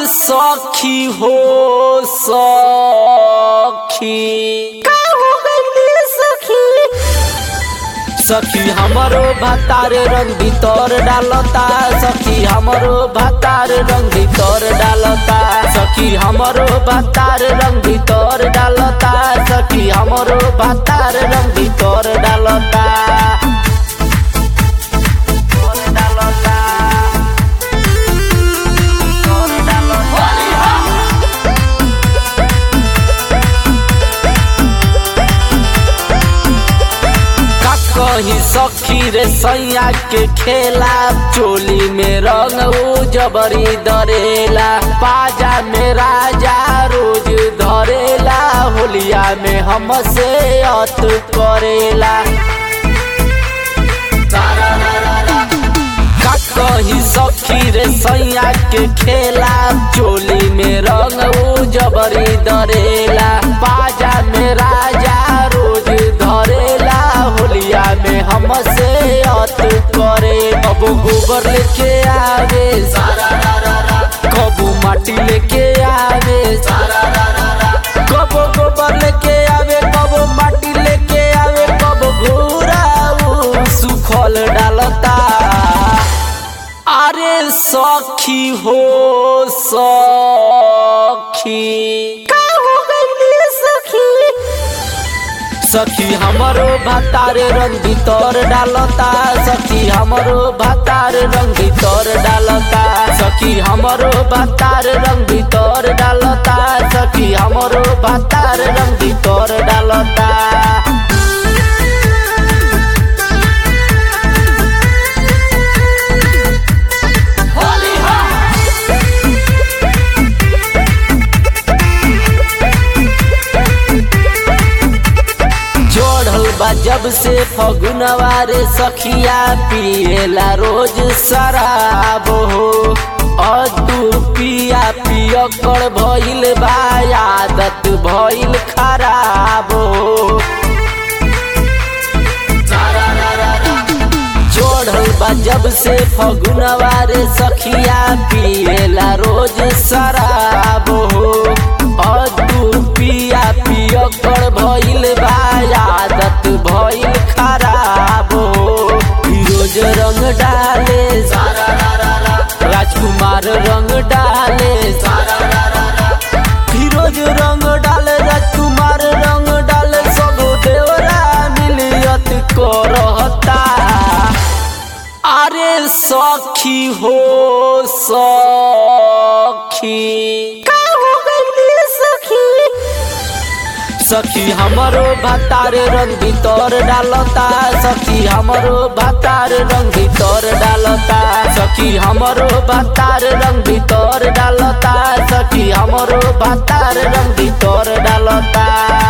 सखी हो सखी का हो गइल सखी। सखी हमरो भातार रंग भीतर डालता सखी हमरो भातार रंग भीतर डालता सखी हमरो भातार रंग भीतर डालता सखी हमरो भातार रंग भीतर डालता कहीं सखी रे सैया के खेला चोली में रंग जबरी दरेला पाजा में राजा रोज धरेला होलिया में हमसे अत करेला कहीं सखी रे सैया के खेला चोली में रंग जबरी दरेला पाजा में राजा रोज धरेला होलिया में हमसे अत करे कबो गोबर लेके आवे कबो माटी लेके आवे कबो गोबर लेके आवे कबो माटी लेके आवे कबो घोड़ा सुखल डालता अरे सखी हो सखी का हो गइल सखी। सखी हमरो भातार रंग भीतर डालता सखी हमरो भातार रंग भीतर डालता सखी हमरो भातार रंग भीतर डालता सखी हमरो भातार रंग भीतर डालता जब से फगुनवा रे सखिया पिएला रोज शराब हो अदू पिया पिया कर भइल बा आदत भइल खराब हो जोड़ल बा जब से फगुनवा रे सखिया पिएला रोज शराब हो अदू पिया पिया कर भइल बा आदत भइल खराब हो फिरोज रंग डाले राजकुमार रंग डाले फिरोज रंग डाले राजकुमार रंग डाले सब देवरा मिलियत करता अरे सखी हो सखी का हो गइल सखी। सखी हमरो भातार रंग भीतर डालता सखी हमरो भातार रंग भीतर डालता सखी हमरो भातार रंग भीतर डालता सखी हमरो भातार रंग भीतर डालता।